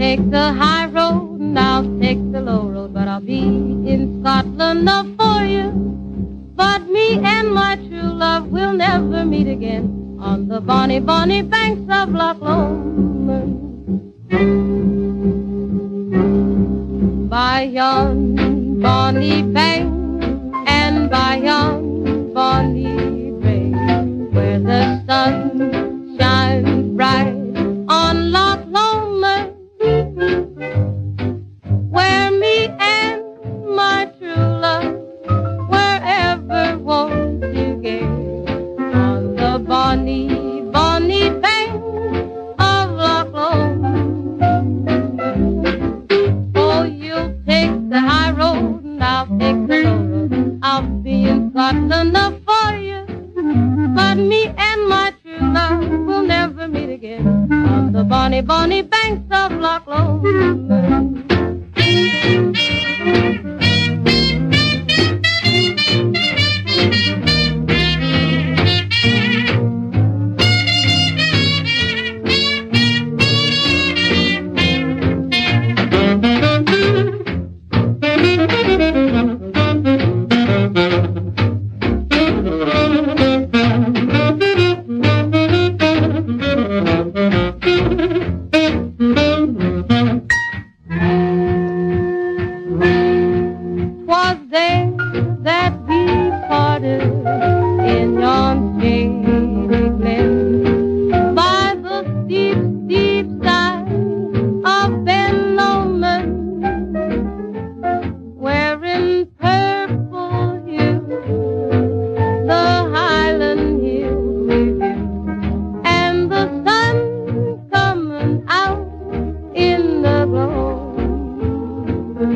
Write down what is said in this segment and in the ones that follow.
take the high road and I'll take the low road, but I'll be in Scotland for you. But me and my true love will never meet again on the bonny, bonny banks of Loch Lomond. By yon bonny bank and by yon bonny bay, where the sun shines bright on Loch Lomond, where me and my true love wherever wont to gaze, on the bonny, bonny bank of Loch Lomond. Oh, you'll take the high road and I'll take the low road. I'll be in Scotland for you, but me and my true love will never meet again on the bonny, bonny banks of Loch Lomond.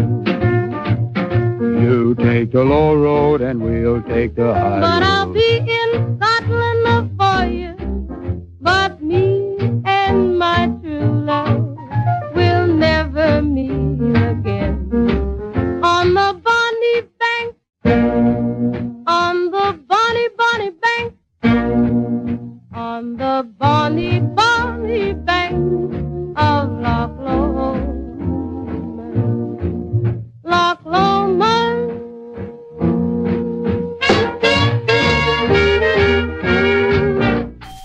You take the low road and we'll take the high road. But I'll be